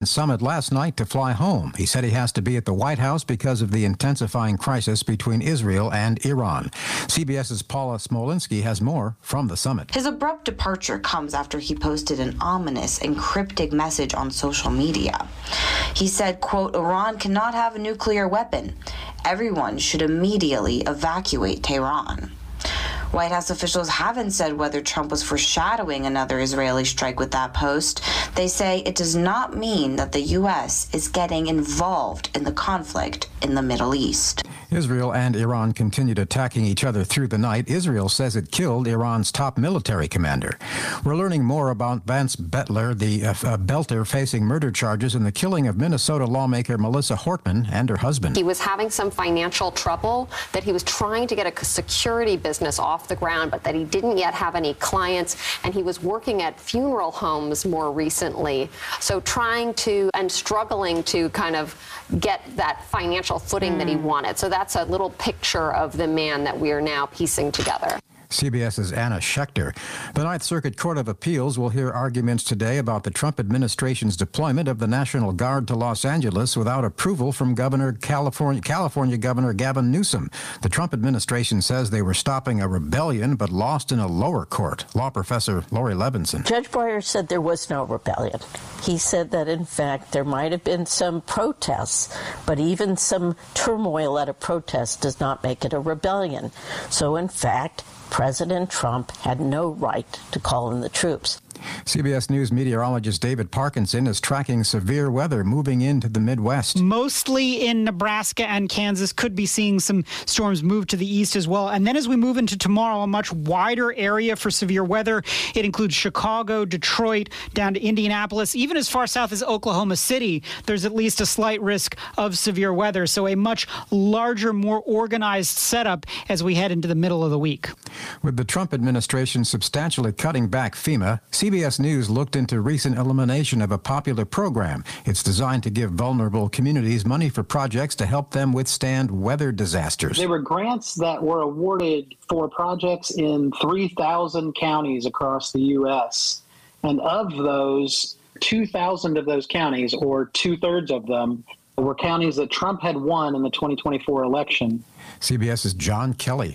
summit last night to fly home. He said he has to be at the White House because of the intensifying crisis between Israel and Iran. CBS's Paula Smolinski has more from the summit. His abrupt departure comes after he posted an ominous and cryptic message on social media. He said, quote, "Iran cannot have a nuclear weapon. Everyone should immediately evacuate Tehran." White House officials haven't said whether Trump was foreshadowing another Israeli strike with that post. They say it does not mean that the U.S. is getting involved in the conflict in the Middle East. Israel and Iran continued attacking each other through the night. Israel says it killed Iran's top military commander. We're learning more about Vance Bettler, the Belter facing murder charges in the killing of Minnesota lawmaker Melissa Hortman and her husband. He was having some financial trouble, that he was trying to get a security business off the ground, but that he didn't yet have any clients, and he was working at funeral homes more recently. So trying to and struggling to kind of get that financial footing that he wanted. So that's a little picture of the man that we are now piecing together. CBS's Anna Schechter. The Ninth Circuit Court of Appeals will hear arguments today about the Trump administration's deployment of the National Guard to Los Angeles without approval from California Governor Gavin Newsom. The Trump administration says they were stopping a rebellion but lost in a lower court. Law professor Lori Levinson. Judge Breyer said there was no rebellion. He said that, in fact, there might have been some protests, but even some turmoil at a protest does not make it a rebellion. So, in fact, President Trump had no right to call in the troops. CBS News meteorologist David Parkinson is tracking severe weather moving into the Midwest. Mostly in Nebraska and Kansas. Could be seeing some storms move to the east as well. And then as we move into tomorrow, a much wider area for severe weather. It includes Chicago, Detroit, down to Indianapolis, even as far south as Oklahoma City. There's at least a slight risk of severe weather. So a much larger, more organized setup as we head into the middle of the week. With the Trump administration substantially cutting back FEMA, CBS News looked into recent elimination of a popular program. It's designed to give vulnerable communities money for projects to help them withstand weather disasters. There were grants that were awarded for projects in 3,000 counties across the U.S. And of those, 2,000 of those counties, or two-thirds of them, were counties that Trump had won in the 2024 election. CBS's John Kelly.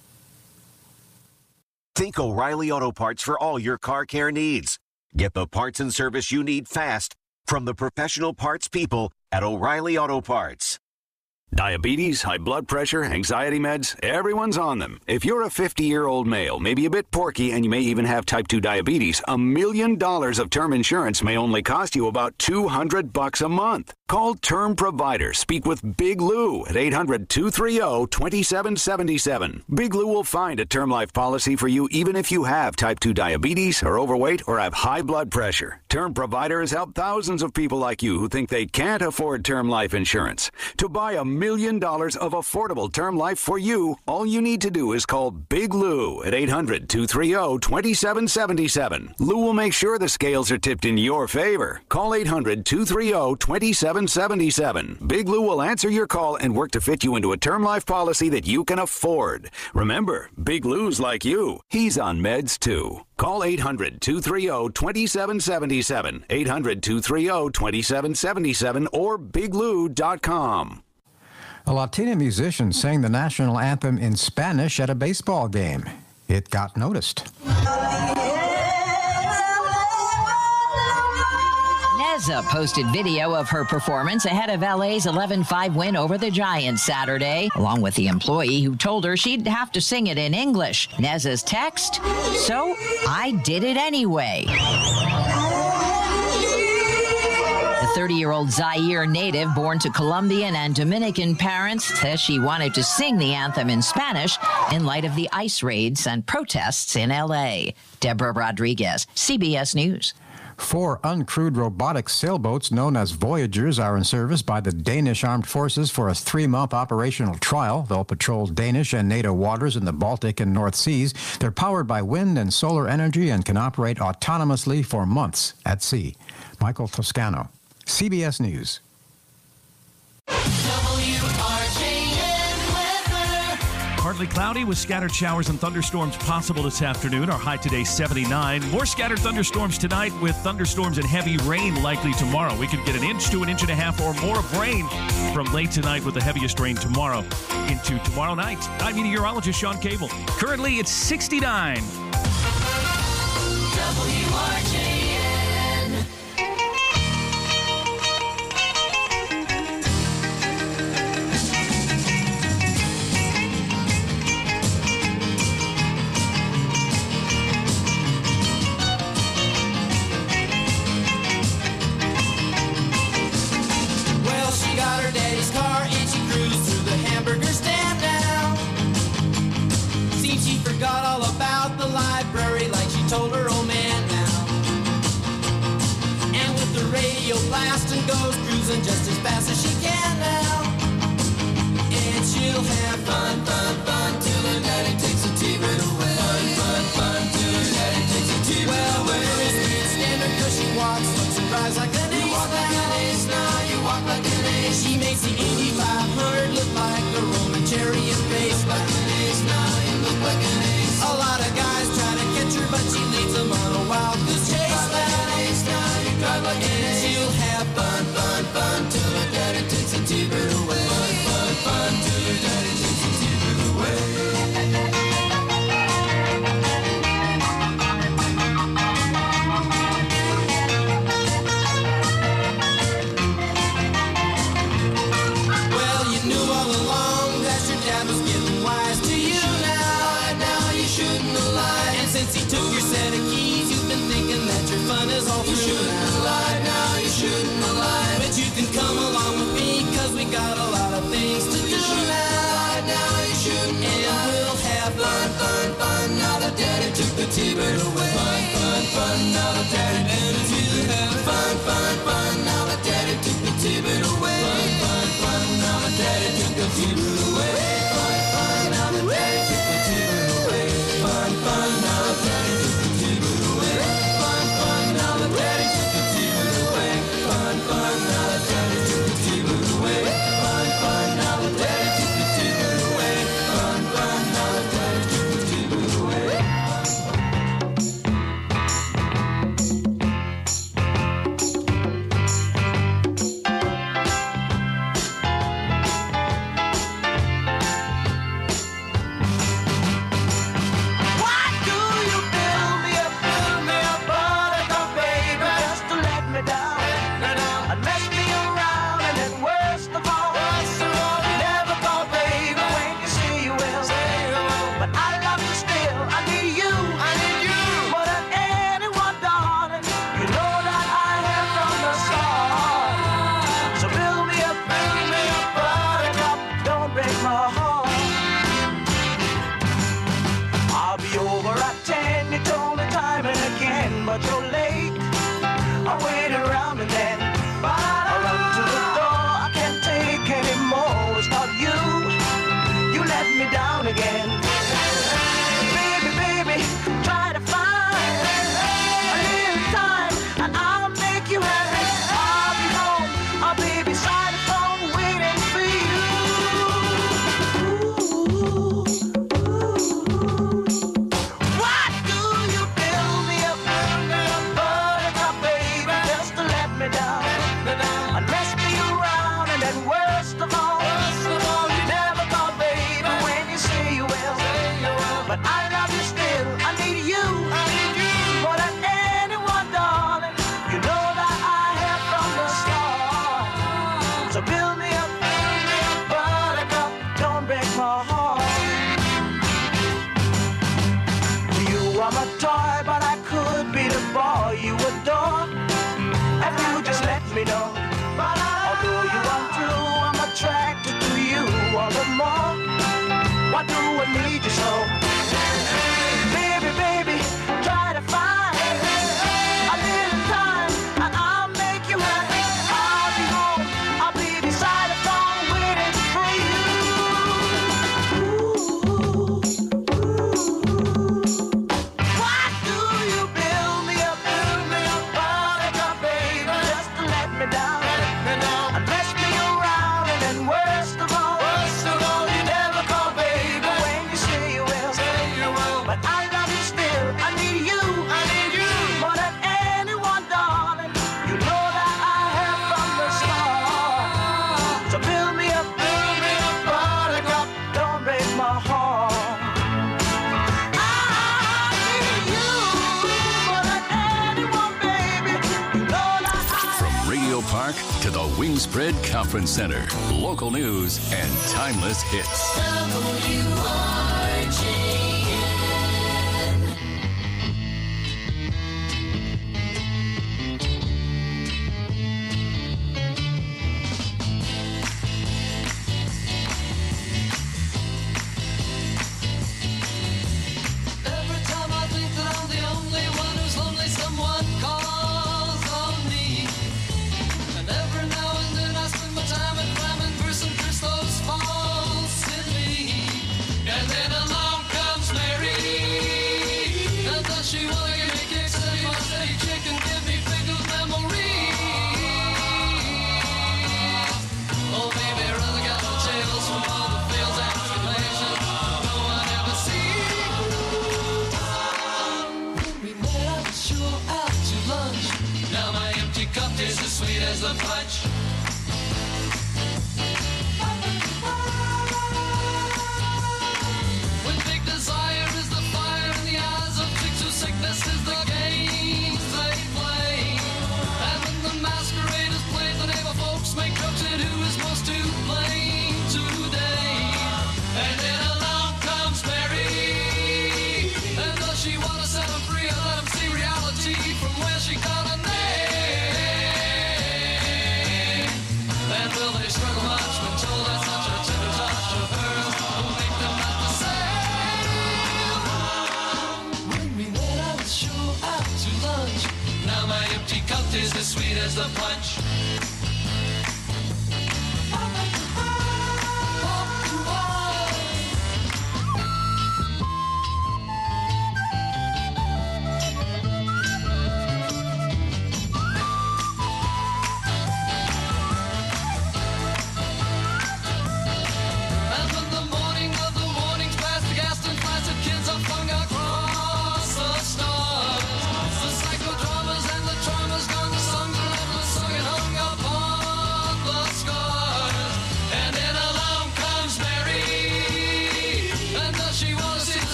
Think O'Reilly Auto Parts for all your car care needs. Get the parts and service you need fast from the professional parts people at O'Reilly Auto Parts. Diabetes, high blood pressure, anxiety meds, everyone's on them. If you're a 50-year-old male, maybe a bit porky, and you may even have type 2 diabetes, $1 million of term insurance may only cost you about $200 a month. Call Term Provider. Speak with Big Lou at 800-230-2777. Big Lou will find a term life policy for you even if you have type 2 diabetes, are overweight, or have high blood pressure. Term Provider has helped thousands of people like you who think they can't afford term life insurance. To buy $1 million of affordable term life for you, all you need to do is call Big Lou at 800-230-2777. Lou will make sure the scales are tipped in your favor. Call 800-230-2777. Big Lou will answer your call and work to fit you into a term life policy that you can afford. Remember, Big Lou's like you. He's on meds too. Call 800-230-2777, 800-230-2777, or biglou.com. A Latina musician sang the national anthem in Spanish at a baseball game. It got noticed. Neza posted video of her performance ahead of LA's 11-5 win over the Giants Saturday, along with the employee who told her she'd have to sing it in English. Neza's text, "So I did it anyway." The 30-year-old Zaire native, born to Colombian and Dominican parents, says she wanted to sing the anthem in Spanish in light of the ICE raids and protests in L.A. Deborah Rodriguez, CBS News. 4 uncrewed robotic sailboats known as Voyagers are in service by the Danish Armed Forces for a 3-month operational trial. They'll patrol Danish and NATO waters in the Baltic and North Seas. They're powered by wind and solar energy and can operate autonomously for months at sea. Michael Toscano, CBS News. partly cloudy with scattered showers and thunderstorms possible this afternoon. Our high today 79. More scattered thunderstorms tonight with thunderstorms and heavy rain likely tomorrow. We could get 1 inch to 1.5 inches or more of rain from late tonight with the heaviest rain tomorrow into tomorrow night. I'm meteorologist Sean Cable. Currently it's 69. WRJN. Well, she got her daddy's car and she cruised through the hamburger stand now. Seems she forgot all about the library like she told her old man now. And with the radio blasting goes cruising just as fast as she can now. And she'll have fun, fun, fun till her daddy takes a T-bird away. Fun, fun, fun till her daddy takes a T-bird away. Well, the girls can't stand her 'cause she walks, looks and drives like an ace. You walk like an ace now, you walk like an ace. She makes the Indy 500 look like a Roman chariot race. Like an ace now, you look like an ace. A lot of guys try to catch her, but she leads them on a wild goose chase. Like an ace now, you drive like an ace. She'll have fun, fun, fun till her daddy takes a T-bird away. Fun, fun, fun till her daddy takes a T-bird away. Well, you knew all along that your dad was getting wise to you now. And now you shouldn't have lied. And since he took your set of keys, you've been thinking that your fun is all through. You shouldn't have lied now, you shouldn't have lied. But you can come along with me, 'cause we got a lot of things to do now. Now you shouldn't have lied. And we'll have fun, fun, fun. Now that daddy took the T-bird away. Fun, fun, fun. Now that daddy took the T-bird away. Fun, fun, fun. Now that daddy took the T-bird away. Fun, fun, fun. Now that daddy took the T-bird away. Fun, fun. Now that daddy took the T-bird away. Fun, fun. Now that daddy took the T-bird away. Fun, fun. Now that daddy took the T-bird away. Fun, fun. Now that daddy took the T-bird away. Fun, fun. Now that daddy took the T-bird away. Fun, fun. Now that daddy took the T-bird away. Why do you build me up, buttercup, baby, just to let me down and mess me around? And then worst of all, you never thought, baby, when you say you will. But I love you still, I need you more than anyone, darling. You know that I have from the start. So build me up, buttercup, don't break my heart. I'll be over at 10, you told me time and again, but you're late. I wait around and then I run to the door. I can't take anymore. It's not you. You let me down again. Baby, baby, try to find a little time and I'll make you happy. I'll be home. I'll be beside the phone waiting for you. Why do you build me up, buttercup, baby, just to let me down and mess me around? And then worst of all, you never thought, baby, when you say you will. But I love you still, I need you more than anyone, darling. You know that I have from the start. So build me up, buttercup, don't break my heart. You are my toy, but I could be the boy you adore if you just let me know. Although you are true, I'm attracted to you all the more. Why do I need you so? Baby, baby, try to find a little time and I'll make you happy. I'll be home, I'll be beside the phone waiting for you. Why do you build me up, buttercup, baby, just to let me down and mess me around? And then worst of all, you never call, baby, when Radio Park to the Wingspread Conference Center. Local news and timeless hits.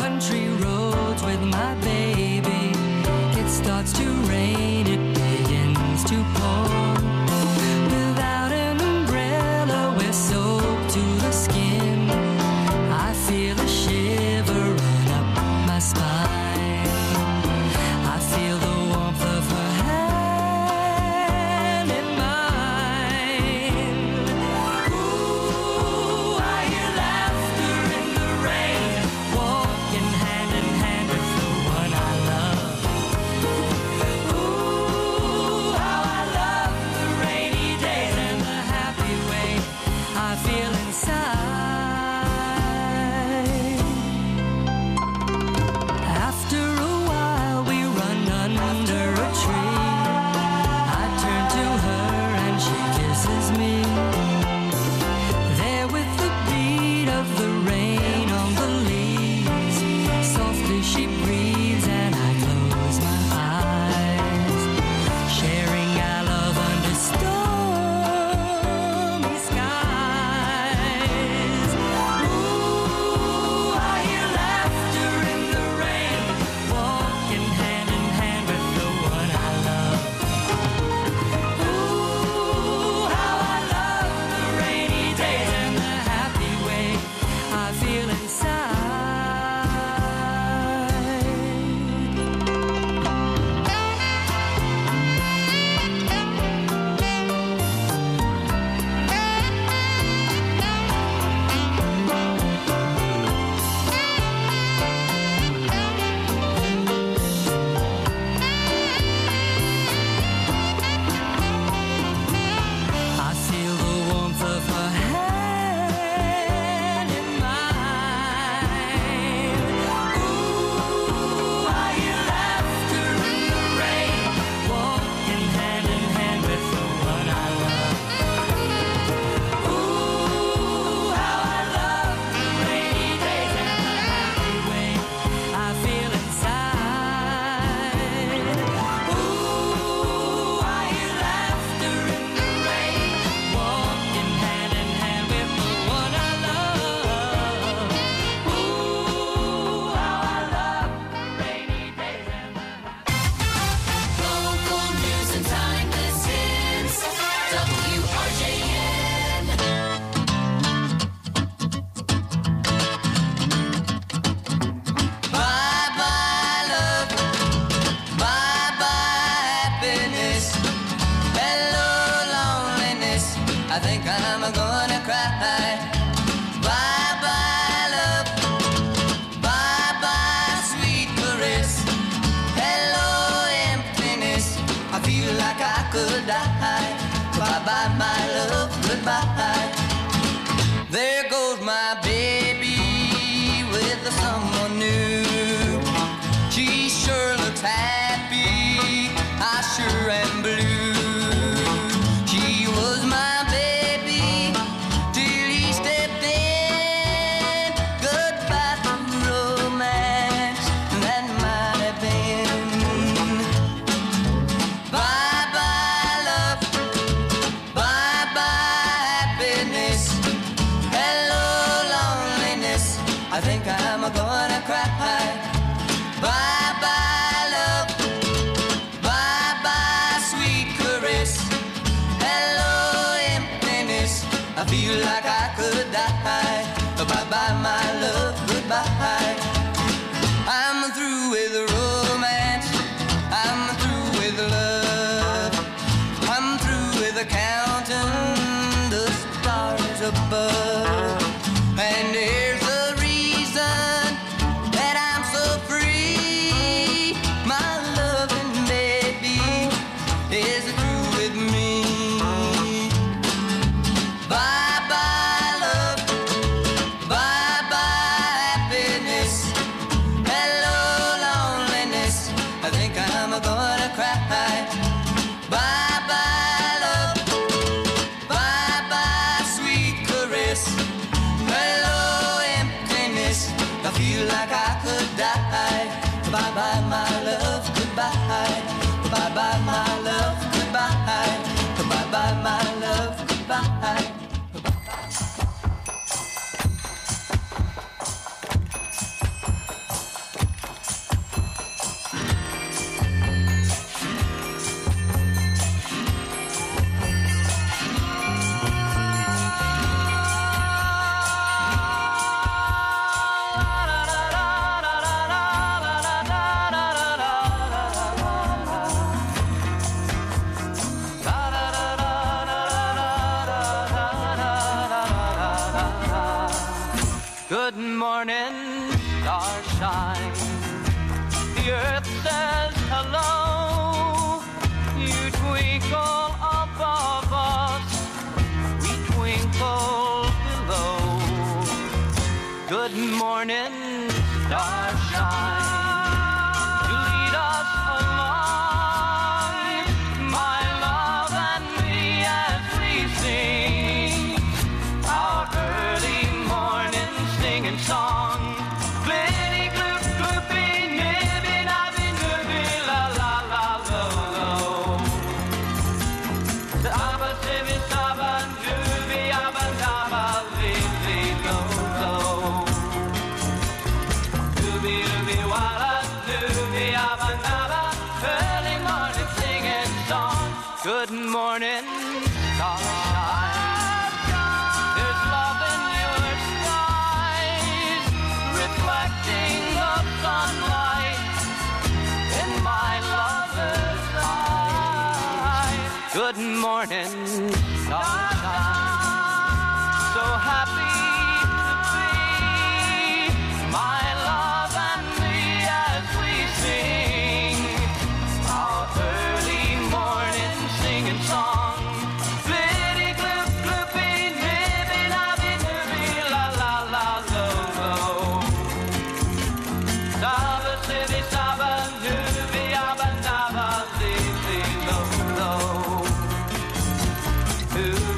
With my baby, it starts to rain, it begins I think I'm gonna cry. Bye-bye, love. Bye-bye, sweet caress. Hello, emptiness. I feel like I could die. Bye-bye, my love. Goodbye. There goes my baby with someone new. She sure looks happy. I sure am blue. She was my baby till he stepped in. Goodbye to romance, that might have been. Bye-bye, love. Bye-bye, happiness. Hello, loneliness. I think I'm gonna cry. Bye-bye, love. Bye-bye, sweet caress. Hello, emptiness. I feel like I could die. Bye-bye, my love. Goodbye. I'm through with romance. I'm through with love. I'm through with counting the stars above. And here's the reason that I'm so free. My loving baby is through with me. Bye-bye, love. Bye-bye, happiness. Hello, loneliness. I think I'm gonna cry. Bye-bye, love. Bye-bye, sweet caress. Hello, emptiness. I feel like I could die. Bye-bye, my love. Goodbye. Bye-bye, my love. Goodbye. Bye-bye, my love. Goodbye. Good morning, starshine. The earth says hello. You twinkle above us, we twinkle below. Good morning, starshine. You lead us along, my love and me, as we sing our early morning singing song. Glitty, gloop, gloopy, nibby, nabby, nibby, la, la, la, lo, lo. The abba, sibby, sabba, nubby, abba, dabba, li, li, lo, lo. Nubby, nubby, walla, nubby, abba, dabba, early morning singing song. Good morning, starshine. There's love in your skies, reflecting the sunlight in my lover's eyes. Good morning, sunshine. So happy to be my love and me as we sing our early morning singing song. Glitty, gloop, gloopy, nibby, nabby, nibby, la, la, la, lo, lo. Dabba, sibby, sabba, nubby, abba, dabba, li, li, lo, lo. Ooh.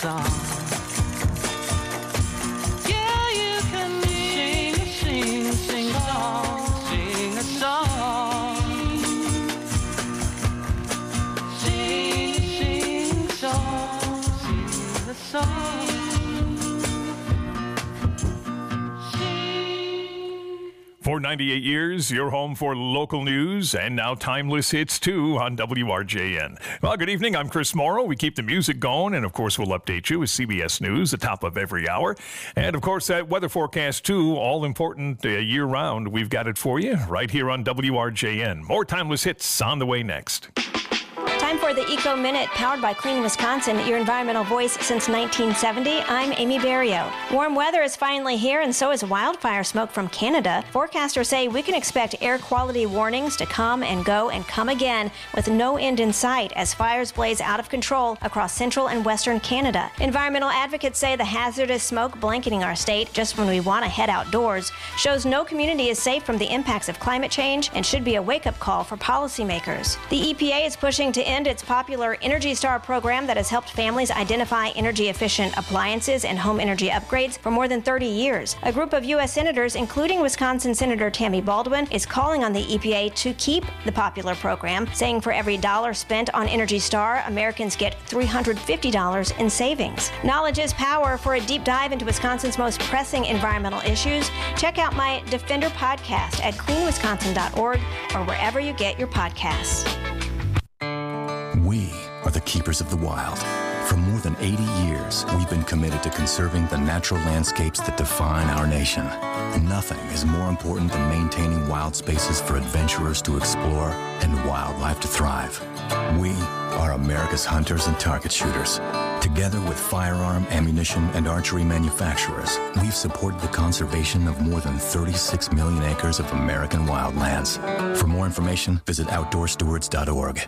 song. Yeah, you can sing a song. Sing a song. Sing a song. Sing a song. For 98 years, your home for local news and now timeless hits too on WRJN. Well, good evening. I'm Chris Morrow. We keep the music going, and of course, we'll update you with CBS News, the top of every hour. And of course, that weather forecast too, all important year round. We've got it for you right here on WRJN. More timeless hits on the way next. Time for the Eco Minute, powered by Clean Wisconsin, your environmental voice since 1970. I'm Amy Barrio. Warm weather is finally here, and so is wildfire smoke from Canada. Forecasters say we can expect air quality warnings to come and go and come again with no end in sight as fires blaze out of control across central and western Canada. Environmental advocates say the hazardous smoke blanketing our state just when we want to head outdoors shows no community is safe from the impacts of climate change and should be a wake-up call for policymakers. The EPA is pushing to end its popular Energy Star program that has helped families identify energy-efficient appliances and home energy upgrades for more than 30 years. A group of U.S. senators, including Wisconsin Senator Tammy Baldwin, is calling on the EPA to keep the popular program, saying for every dollar spent on Energy Star, Americans get $350 in savings. Knowledge is power. For a deep dive into Wisconsin's most pressing environmental issues, check out my Defender podcast at cleanwisconsin.org or wherever you get your podcasts. We are the keepers of the wild. For more than 80 years, we've been committed to conserving the natural landscapes that define our nation. Nothing is more important than maintaining wild spaces for adventurers to explore and wildlife to thrive. We are America's hunters and target shooters. Together with firearm, ammunition, and archery manufacturers, we've supported the conservation of more than 36 million acres of American wildlands. For more information, visit outdoorstewards.org.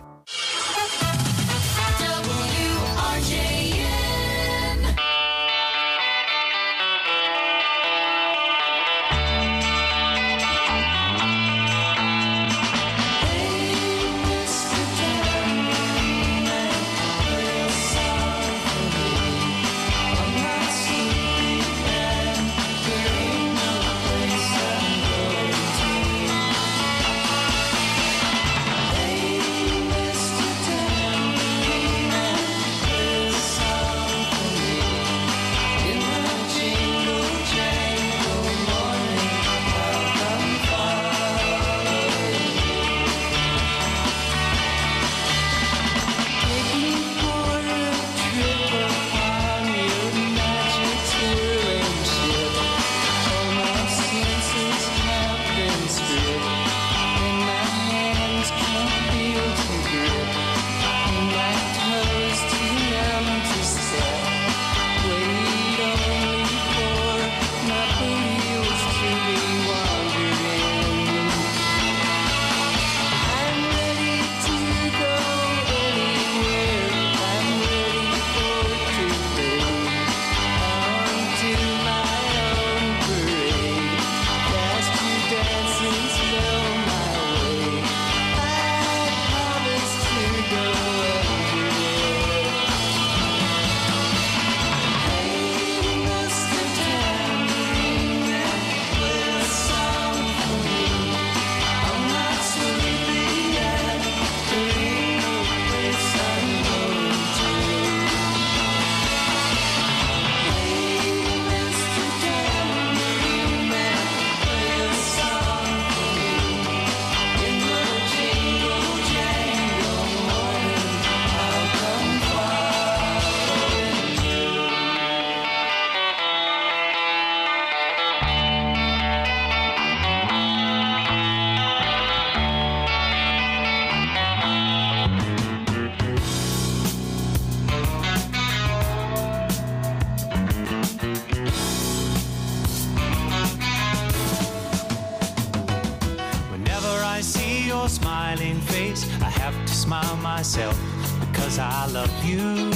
smiling face. I have to smile myself because I love you.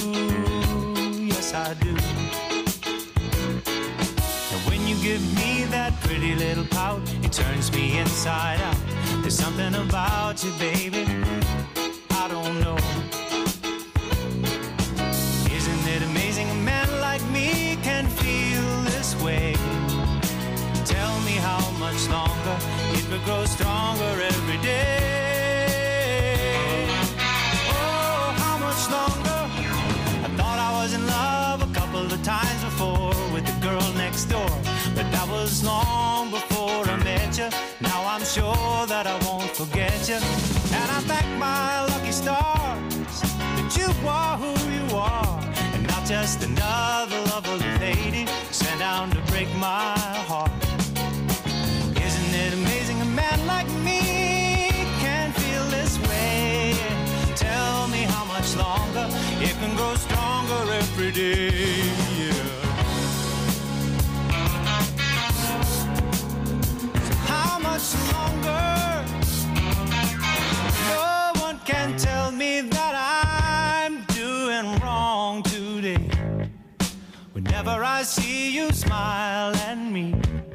Yes, I do. And when you give me that pretty little pout, it turns me inside out. There's something about you, baby, I don't know. Isn't it amazing, man? was long before I met you. Now I'm sure that I won't forget you. And I thank my lucky stars that you are who you are, and not just another lovely lady sent down to break my heart. Isn't it amazing a man like me can feel this way? Tell me how much longer it can grow stronger every day. Yeah. How much longer? No one can tell me that I'm doing wrong today. Whenever I see you smile at me,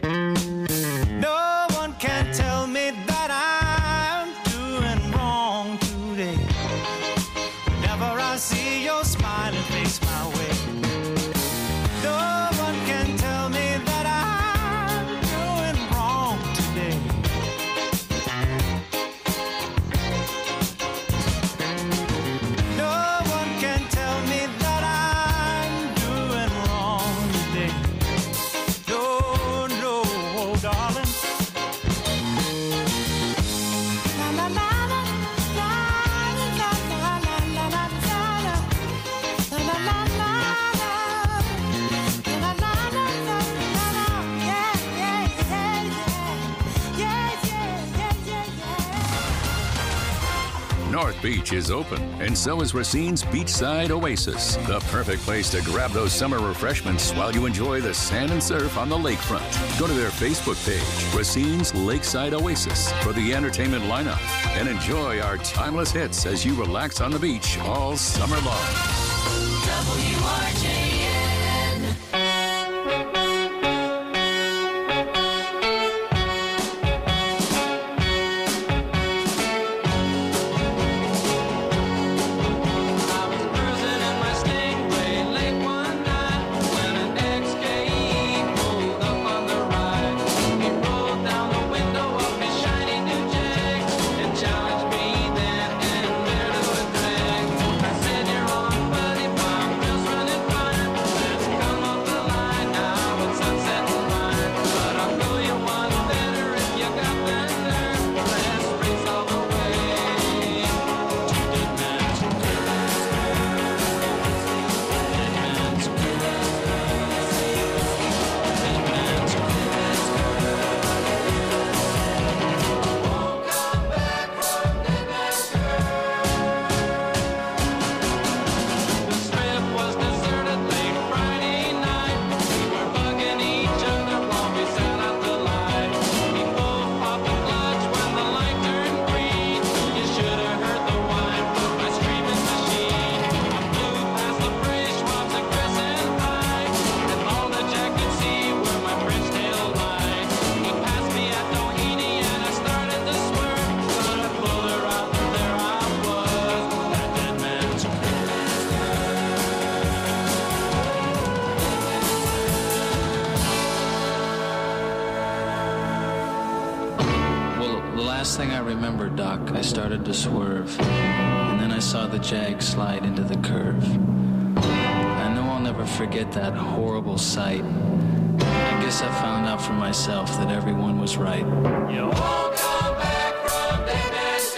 no one can tell me that I'm doing wrong today. Whenever I see your smiling face my way, no one can tell me that I'm doing wrong today. No one can tell me that I'm doing wrong today. No, no, darling. La la la la la la la la la la la la la la. North Beach is open, and so is Racine's Beachside Oasis, the perfect place to grab those summer refreshments while you enjoy the sand and surf on the lakefront. Go to their Facebook page, Racine's Lakeside Oasis, for the entertainment lineup, and enjoy our timeless hits as you relax on the beach all summer long. WRJN. Last thing I remember, Doc, I started to swerve, and then I saw the Jag slide into the curve. I know I'll never forget that horrible sight. I guess I found out for myself that everyone was right. You won't come back from Dead Man's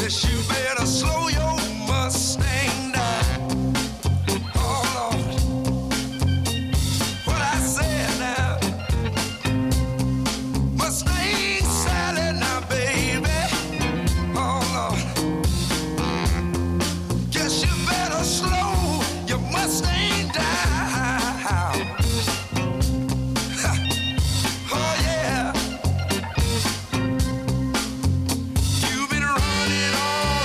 Guess you better slow your Mustang down. Oh Lord, what I said now. Mustang Sally now, baby. Oh Lord, guess you better slow your Mustang down. Oh yeah. You've been running all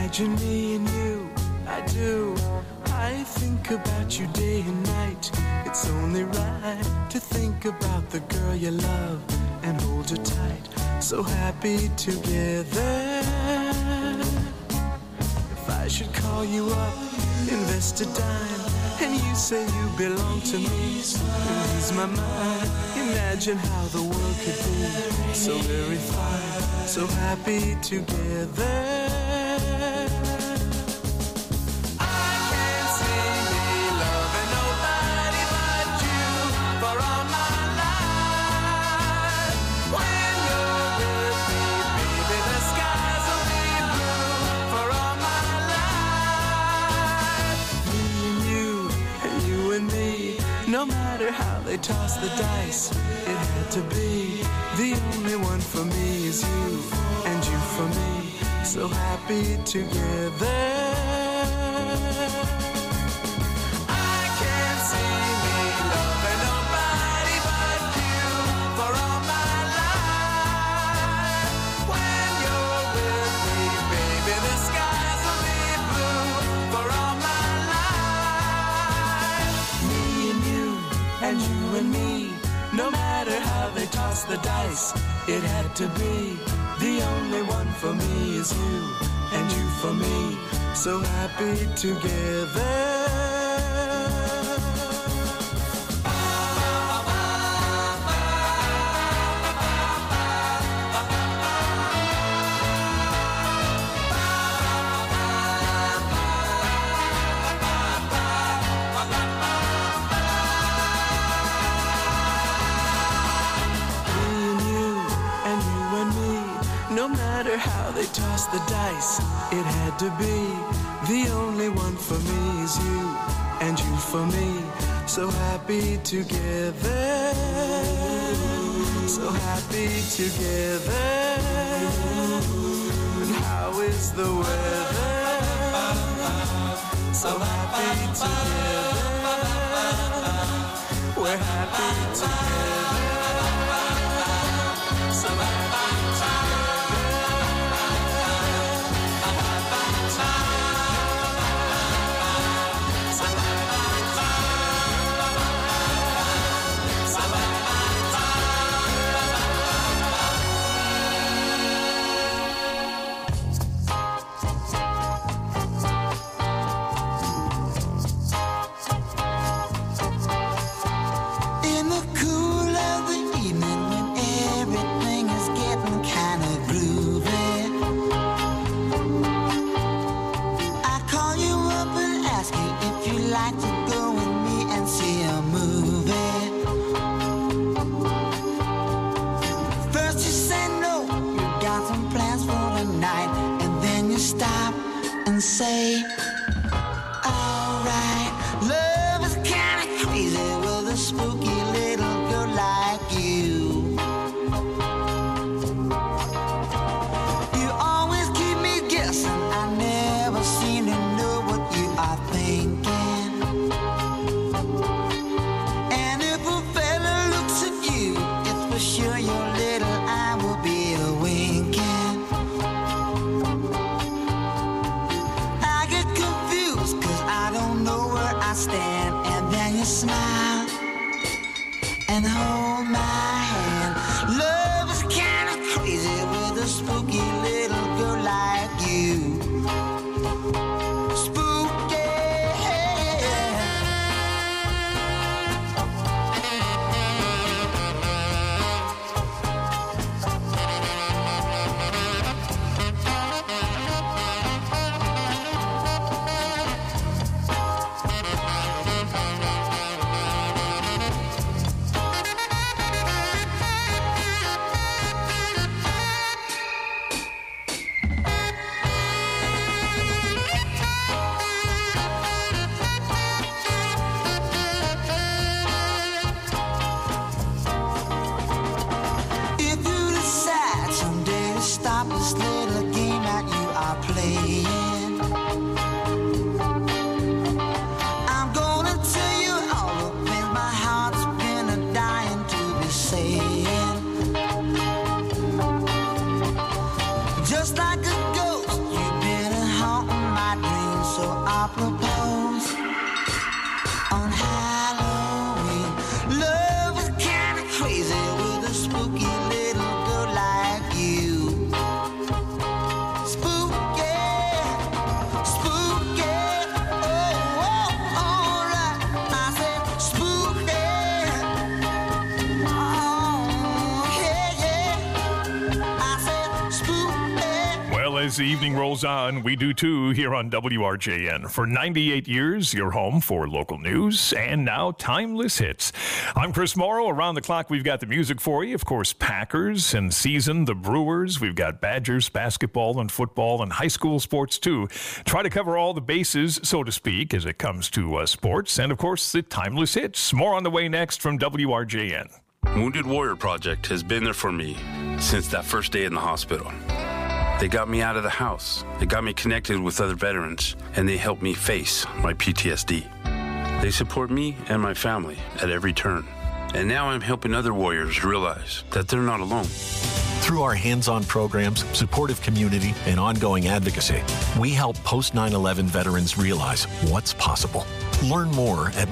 Imagine me and you, I do. I think about you day and night. It's only right to think about the girl you love and hold her tight. So happy together. If I should call you up, invest a dime, and you say you belong to me, and ease my mind. Imagine how the world could be so very fine, so happy together. No matter how they toss the dice, it had to be. The only one for me is you, and you for me, so happy together. I can't see me loving nobody but you for all my life. When you're with me, baby, the skies will be blue for all my life. Me and you, and you and me, no matter how they toss the dice, it had to be. The only one for me is you, and you for me, so happy together. No matter how they toss the dice, it had to be. The only one for me is you, and you for me, so happy together. So happy together. And how is the weather? So happy together. We're happy together. So happy together. Say, alright, love is kinda crazy with a spooky little girl like you. You always keep me guessing, I never seem to know what you are thinking. And if a fella looks at you, it's for sure your little eye will be a winking. I get as the evening rolls on, we do too here on WRJN. For 98 years, your home for local news and now timeless hits. I'm Chris Morrow. Around the clock, we've got the music for you. Of course, Packers and season, the Brewers. We've got Badgers, basketball and football and high school sports too. Try to cover all the bases, so to speak, as it comes to sports. And of course, the timeless hits. More on the way next from WRJN. Wounded Warrior Project has been there for me since that first day in the hospital. They got me out of the house. They got me connected with other veterans, and they helped me face my PTSD. They support me and my family at every turn. And now I'm helping other warriors realize that they're not alone. Through our hands-on programs, supportive community, and ongoing advocacy, we help post 9/11 veterans realize what's possible. Learn more at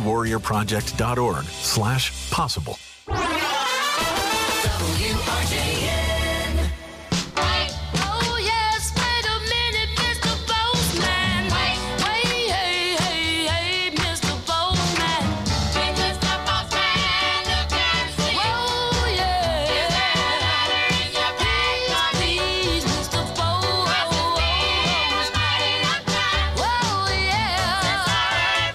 woundedwarriorproject.org/possible. WRJN. Oh yes, wait a minute, Mr. Postman. Wait, hey, Mr. Postman. Mr. Postman, look and see. Oh yeah. Please, Mr. Postman. Oh yeah.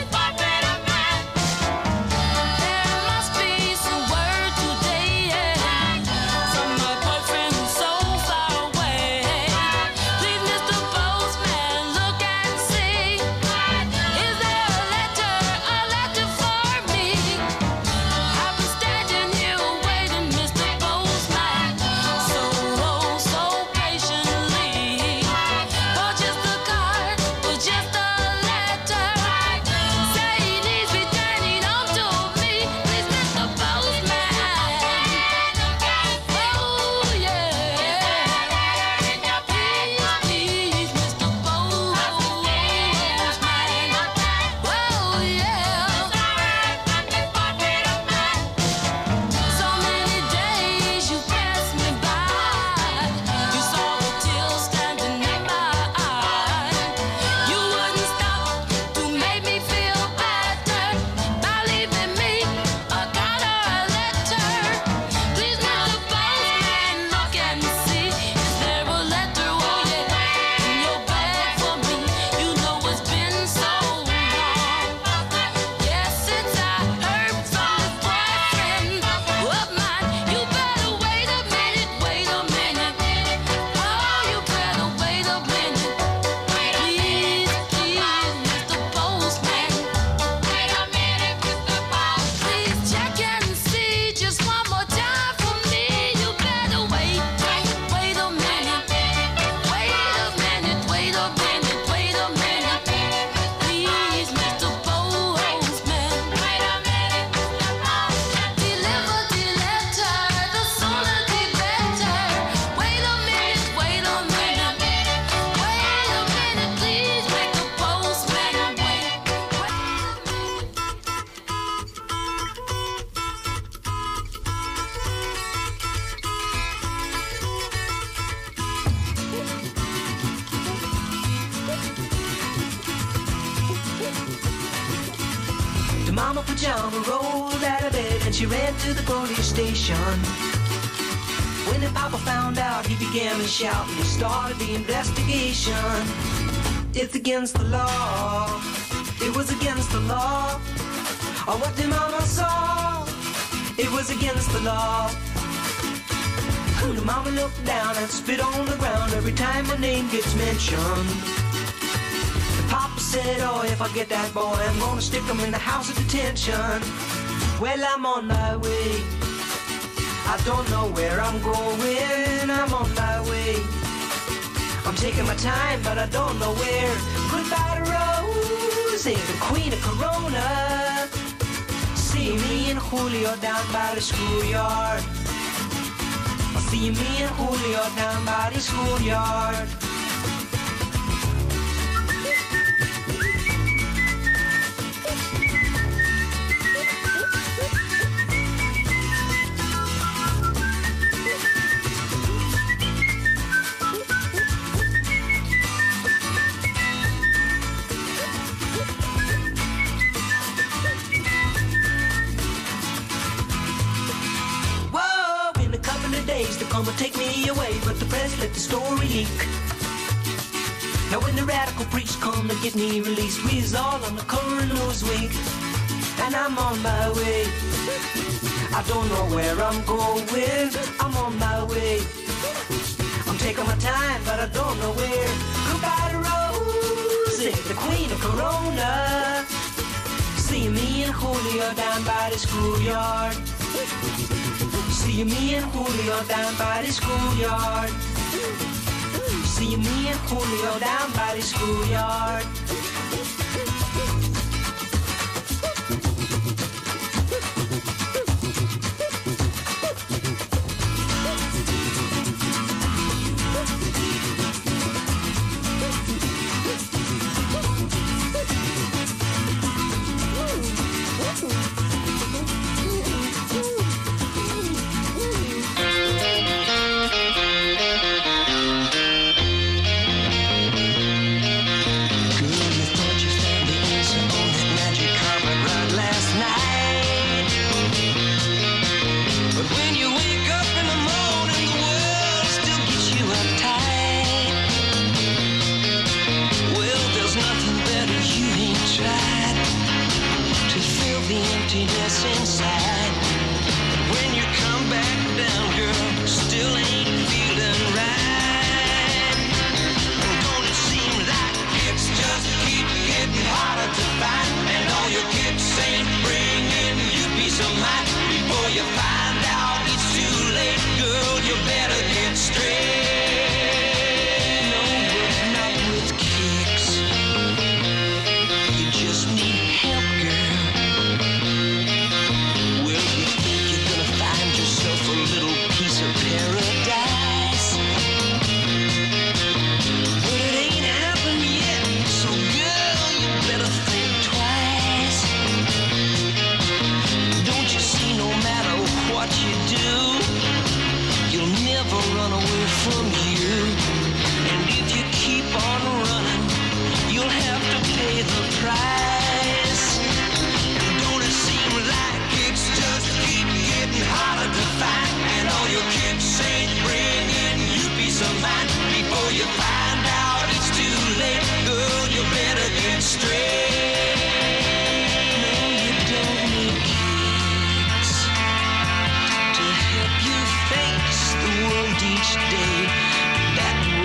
There must be some word today, from my boyfriend who's so far away. Please, Mr. Postman, look and see. Is there a letter for me? I've been standing here waiting, Mr. Postman, so patiently. For just a card, for just a letter. Say he needs returning home to me. Please, Mr. Postman. Oh yeah. Please, Mr. Postman. Oh yeah. So many days you passed me by. You saw the tears standing in my eyes. You wouldn't stop to make me feel better by leaving me a card or a letter. Please, Mr. Postman, look and see. Is there a letter, oh yeah, in your bag for me? You know it's been so long. Yes, since I heard from this boyfriend of mine. You better wait a minute. Oh, you better wait a minute. Please, Mr. Postman. Wait a minute, Mr. Postman. Please check and see just one more time for me. You better wait a minute. Please, Mr. Postman. Deliver the letter, the sooner the better. Wait a minute. Please make the postman wait. The mama pajama rolled out of bed and she ran to the police station. When the papa found out, he began to shout and started the investigation. It's against the law. It was against the law. Or what the mama saw. It was against the law. The mama looked down and spit on the ground every time her name gets mentioned. Papa said, oh, if I get that boy, I'm gonna stick him in the house of detention. Well, I'm on my way. I don't know where I'm going. I'm on my way. I'm taking my time, but I don't know where. Goodbye to Rose, the queen of Corona. See me and Julio down by the schoolyard. See me and Julio down by the schoolyard. Whoa, in a couple of days the come and take me away, but the press let the story leak. Now when the radical preach come to get me released, we is all on the coroner's wing, and I'm on my way. I don't know where I'm going, I'm on my way. I'm taking my time, but I don't know where. Goodbye to Rosie, the queen of Corona. See me and Julio down by the schoolyard. See me and Julio down by the schoolyard. See me and Julio down by the schoolyard. Each day that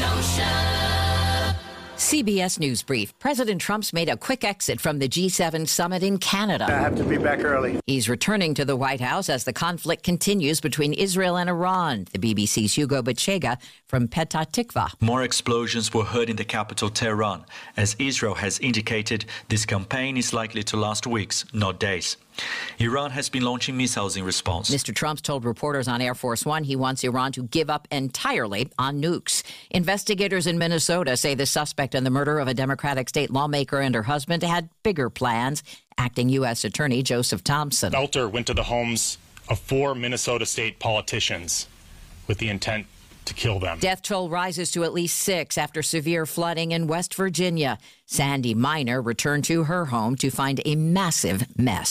Kenosha. CBS News Brief. President Trump's made a quick exit from the G7 summit in Canada. I have to be back early. He's returning to the White House as the conflict continues between Israel and Iran. The BBC's Hugo Bachega from Petah Tikva. More explosions were heard in the capital, Tehran. As Israel has indicated, this campaign is likely to last weeks, not days. Iran has been launching missiles in response. Mr. Trump told reporters on Air Force One he wants Iran to give up entirely on nukes. Investigators in Minnesota say the suspect in the murder of a Democratic state lawmaker and her husband had bigger plans. Acting U.S. Attorney Joseph Thompson. Felter went to the homes of 4 Minnesota state politicians with the intent to kill them. Death toll rises to at least 6 after severe flooding in West Virginia. Sandy Miner returned to her home to find a massive mess.